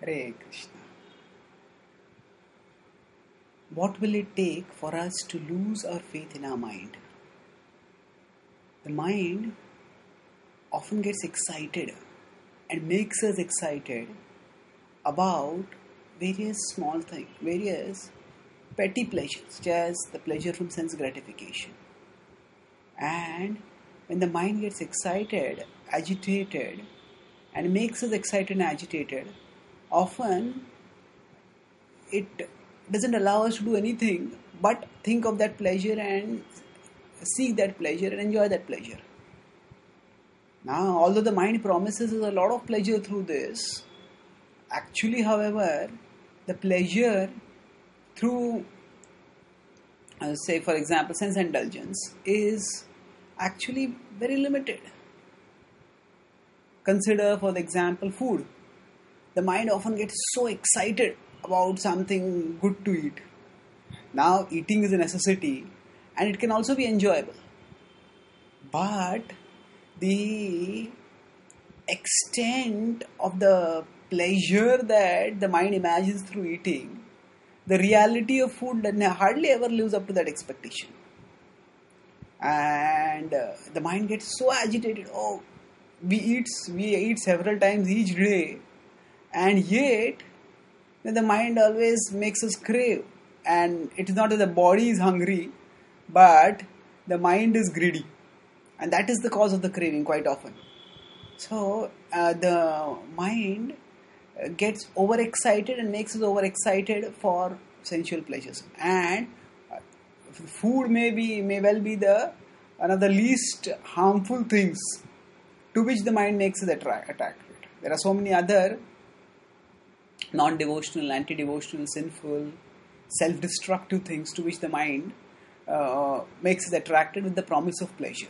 Hare Krishna. What will it take for us to lose our faith in our mind? The mind often gets excited and makes us excited about various small things, various petty pleasures, just the pleasure from sense gratification. And when the mind gets excited, agitated, and makes us excited and agitated, often it doesn't allow us to do anything but think of that pleasure and seek that pleasure and enjoy that pleasure. Now, although the mind promises us a lot of pleasure through this, actually, however, the pleasure through, say for example, sense indulgence is actually very limited. Consider, for example, food. The mind often gets so excited about something good to eat. Now, eating is a necessity and it can also be enjoyable. But the extent of the pleasure that the mind imagines through eating, the reality of food hardly ever lives up to that expectation. And the mind gets so agitated. Oh, we eat several times each day, and yet the mind always makes us crave. And it is not that the body is hungry, but the mind is greedy, and that is the cause of the craving quite often. So the mind gets overexcited and makes us overexcited for sensual pleasures, and food may well be one of the least harmful things to which the mind makes us attracted. There are so many other non-devotional, anti-devotional, sinful, self-destructive things to which the mind makes us attracted with the promise of pleasure.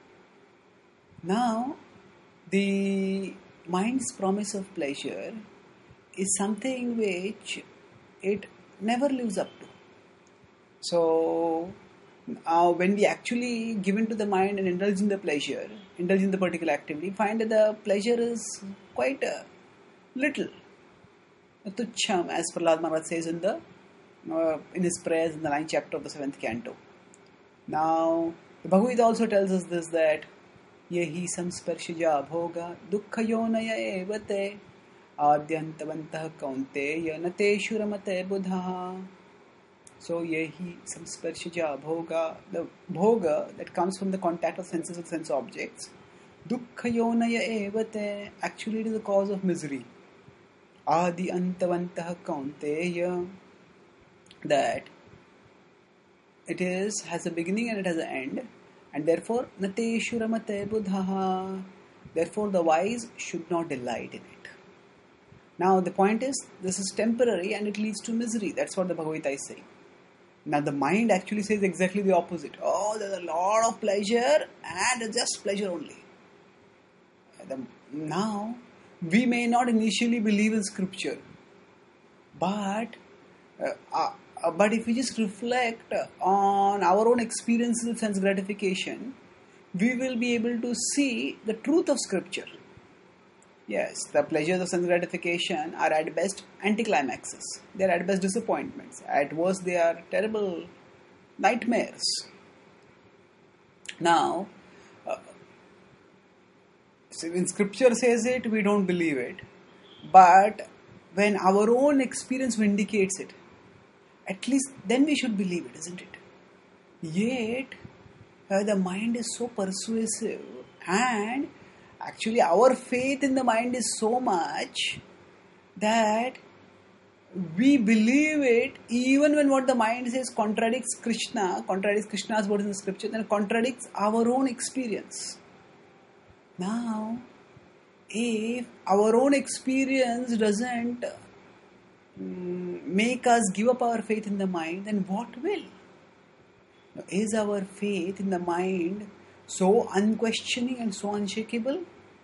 Now, the mind's promise of pleasure is something which it never lives up to. So, when we actually give in to the mind and indulge in the pleasure, indulge in the particular activity, find that the pleasure is quite little. Tucham, as Prahlad Maharaj says in his prayers in the 9th chapter of the 7th canto. Now, the Bhagavad Gita also tells us this, that yehi samsparshaja bhoga dukkha yonaya evate adyantavantah kaunteya nateshu ramate buddha. So, yehi samsparshaja bhoga, the bhoga that comes from the contact of senses with sense objects, dukkha yonaya evate, actually it is the cause of misery. Adi antavantah kaunteya, that it has a beginning and it has an end, and therefore nateshu ramate buddha, therefore the wise should not delight in it. Now the point is, this is temporary and it leads to misery. That's what the Bhagavad Gita is saying. Now the mind actually says exactly the opposite. Oh, there's a lot of pleasure and just pleasure only. Now, we may not initially believe in scripture, but if we just reflect on our own experiences with sense gratification, we will be able to see the truth of scripture. Yes, the pleasures of sense gratification are at best anticlimaxes. They are at best disappointments. At worst, they are terrible nightmares. Now, when scripture says it, we don't believe it. But when our own experience vindicates it, at least then we should believe it, isn't it? Yet, the mind is so persuasive, and actually our faith in the mind is so much that we believe it even when what the mind says contradicts Krishna's words in the scripture, and contradicts our own experience. Now, if our own experience doesn't make us give up our faith in the mind, then what will? Now, is our faith in the mind so unquestioning and so unshakable?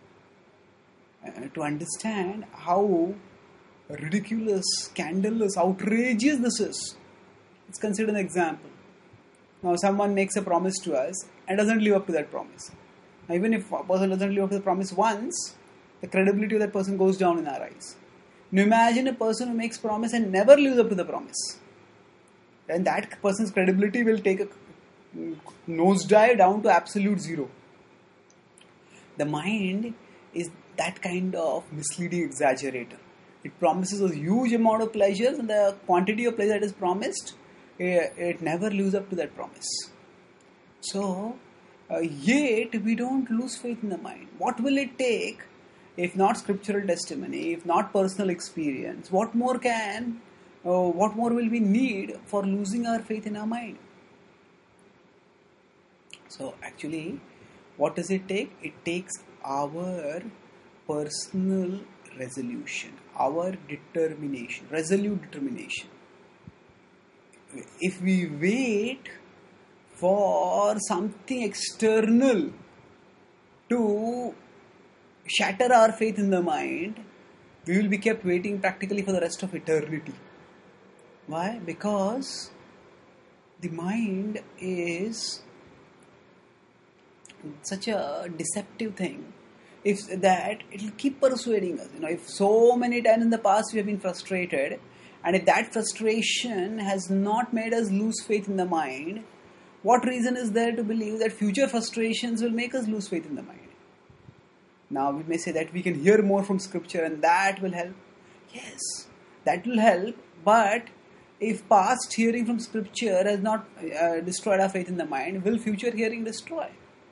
To understand how ridiculous, scandalous, outrageous this is, let's consider an example. Now, someone makes a promise to us and doesn't live up to that promise. Even if a person doesn't live up to the promise once, the credibility of that person goes down in our eyes. Now imagine a person who makes promise and never lives up to the promise. And that person's credibility will take a nosedive down to absolute zero. The mind is that kind of misleading exaggerator. It promises a huge amount of pleasures, and the quantity of pleasure that is promised, it never lives up to that promise. So, yet we don't lose faith in the mind. What will it take if not scriptural testimony, if not personal experience? What more will we need for losing our faith in our mind? So actually, what does it take? It takes our personal resolution, our determination, resolute determination. If we wait for something external to shatter our faith in the mind, we will be kept waiting practically for the rest of eternity. Why? Because the mind is such a deceptive thing. If that, it will keep persuading us. If so many times in the past we have been frustrated, and if that frustration has not made us lose faith in the mind, what reason is there to believe that future frustrations will make us lose faith in the mind? Now we may say that we can hear more from scripture and that will help. Yes, that will help, but if past hearing from scripture has not destroyed our faith in the mind, will future hearing destroy?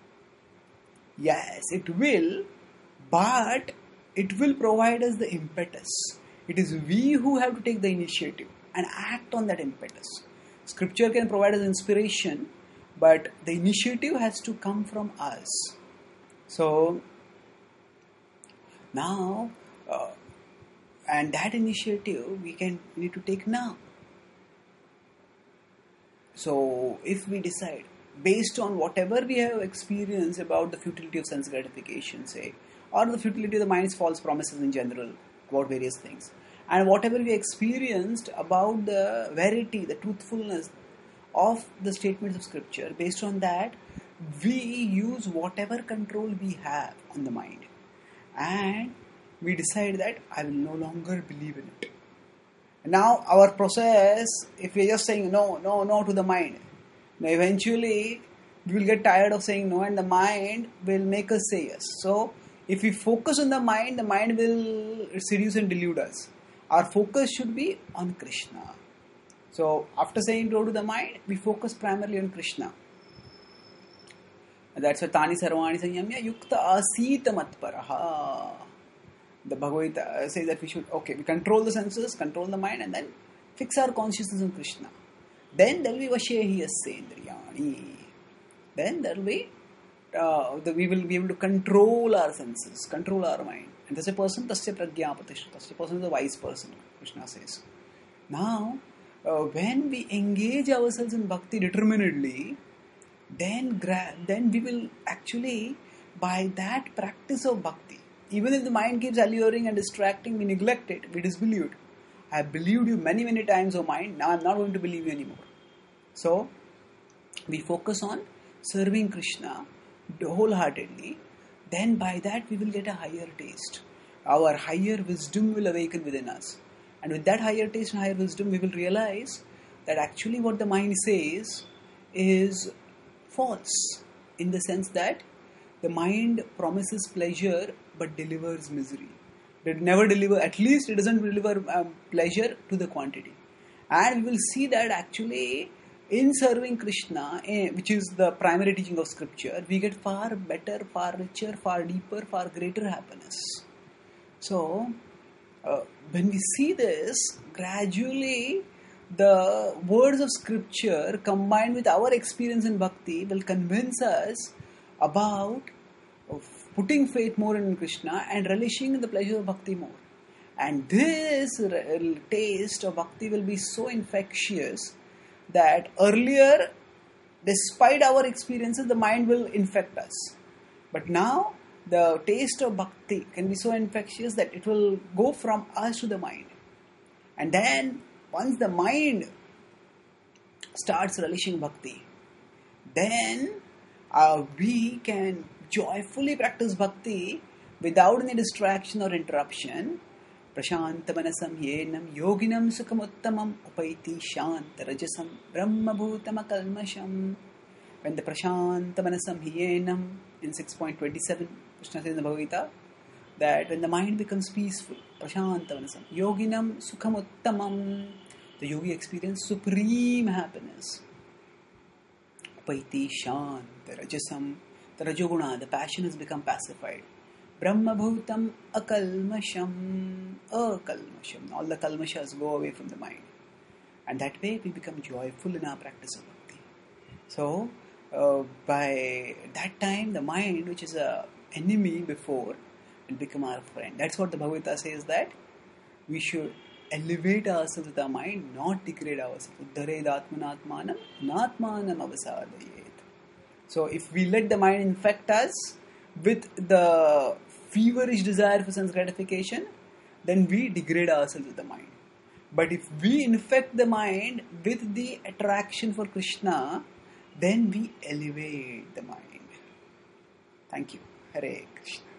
Yes, it will, but it will provide us the impetus. It is we who have to take the initiative and act on that impetus. Scripture can provide us inspiration, but the initiative has to come from us. So, now, and that initiative we need to take now. So, if we decide, based on whatever we have experienced about the futility of sense gratification, say, or the futility of the mind's false promises in general about various things, and whatever we experienced about the verity, the truthfulness of the statements of scripture, based on that, we use whatever control we have on the mind, and we decide that I will no longer believe in it. Now our process, if we are just saying no to the mind, now eventually we will get tired of saying no, and the mind will make us say yes. So if we focus on the mind will seduce and delude us. Our focus should be on Krishna. So after saying no to the mind, we focus primarily on Krishna. And that's why Tani Sarvani Sanyamya Yukta Asita Matparaha. The Bhagavad Gita says that we control the senses, control the mind, and then fix our consciousness on Krishna. Then there will be Vashehi Yasendriyani. Then there will be, we will be able to control our senses, control our mind. And that's a person, Tasya Pragyapatishtha. Tasya person is a wise person, Krishna says. Now, when we engage ourselves in bhakti determinedly, then we will actually, by that practice of bhakti, even if the mind keeps alluring and distracting, we neglect it, we disbelieve it. I have believed you many, many times, O mind, now I am not going to believe you anymore. So, we focus on serving Krishna wholeheartedly, then by that we will get a higher taste. Our higher wisdom will awaken within us. And with that higher taste and higher wisdom, we will realize that actually what the mind says is false, in the sense that the mind promises pleasure but delivers misery. It never deliver, at least it doesn't deliver pleasure to the quantity. And we will see that actually in serving Krishna, which is the primary teaching of scripture, we get far better, far richer, far deeper, far greater happiness. So, when we see this, gradually the words of scripture combined with our experience in bhakti will convince us about putting faith more in Krishna and relishing in the pleasure of bhakti more. And this taste of bhakti will be so infectious that earlier, despite our experiences, the mind will infect us. But now, the taste of bhakti can be so infectious that it will go from us to the mind. And then, once the mind starts relishing bhakti, then we can joyfully practice bhakti without any distraction or interruption, Prashantamanasam yenam yoginam sukhamuttamam upaiti shantarajasam brahmabhutamakalmasham. When the Prashantamanasam yenam in 6.27, Krishna says in the Bhagavad Gita that when the mind becomes peaceful, Prashantamanasam, yoginam sukhamuttamam, the yogi experience supreme happiness. Upaiti shantarajasam, the Rajoguna, the passion has become pacified. Brahmabhutam akalmasham, akalmasham. All the kalmashas go away from the mind. And that way we become joyful in our practice of bhakti. So, by that time, the mind, which is an enemy before, will become our friend. That's what the Bhagavad Gita says, that we should elevate ourselves with our mind, not degrade ourselves. Uddared atmanatmanam, natmanam avasadayet. So, if we let the mind infect us with the feverish desire for sense gratification, then we degrade ourselves with the mind. But if we infect the mind with the attraction for Krishna, then we elevate the mind. Thank you. Hare Krishna.